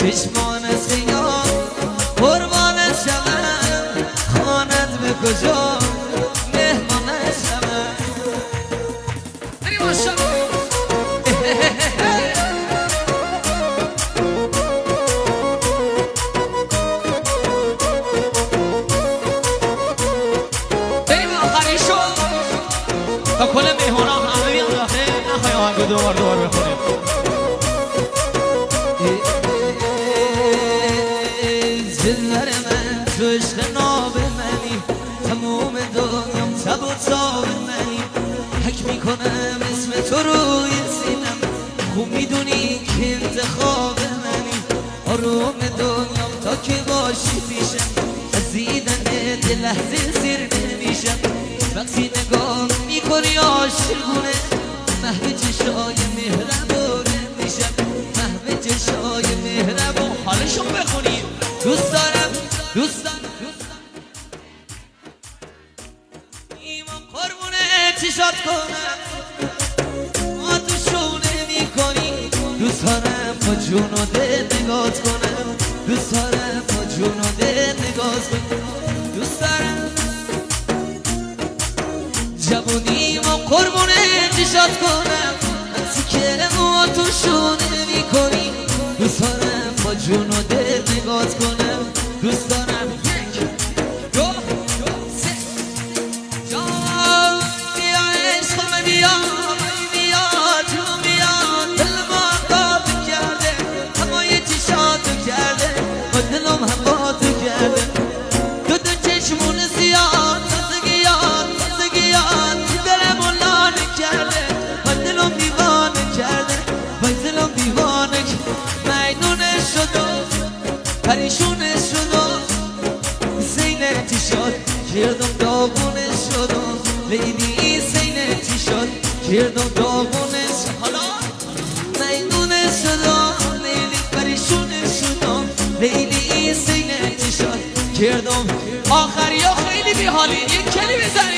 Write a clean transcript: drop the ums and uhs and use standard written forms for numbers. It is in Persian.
چشمان سیاه قربانت شوم، خانت به کجا مهمانت شوم. بریم ماشاءالله. بریم آخری شو تا کل مهمانا همه بیان داخل، نخواهی آهنگو دوبار بخونیم. دلبر من تو عشق ناب منی، تموم دنیام تب و تاب منی. حک میکنم اسم تو روی سینم، خوب میدونی که انتخاب منی. آروم دنیام تا که باشی پیشم، از دیدن دل لحظه زیر نمیشم. وقتی نگاه میکنی عاشقونه، محو چشای مهربونه میشم، محو چشای مهربون. حالشون بخونیم. دوست دارم دوست دارم ایمان قربونه چشات کنم، ما تو شونه میکنی. دوست دارم با جون و دل نگات کنم، دوست دارم با جون و دل نگات کنم. دوست دارم جوونی ما قربونه چشات کنم، وقتی که ما تو شونه میکنی. دوست دارم با جون و دل نگات کنم، دوست دارم. یک دو سه جان بیا عشقم بیا بیا جون بیا. دل ما قاطع کرده، همای چشاتو کرده، با دلم هم قاطع کرده. دو چشمون زیاد تازگیات دلمو لانه کرده، با دلم دیوانه کرده، با دلم دیوانه میدونه شد و پریشونه شد و سینتی شد کردم داغونه شد و لیلی سینتی شد کردم داغونه شد. حالا میدونه شد و لیلی پریشونه شد و لیلی سینتی شد کردم. آخری ها خیلی بیحالی، یک کلی بزنی.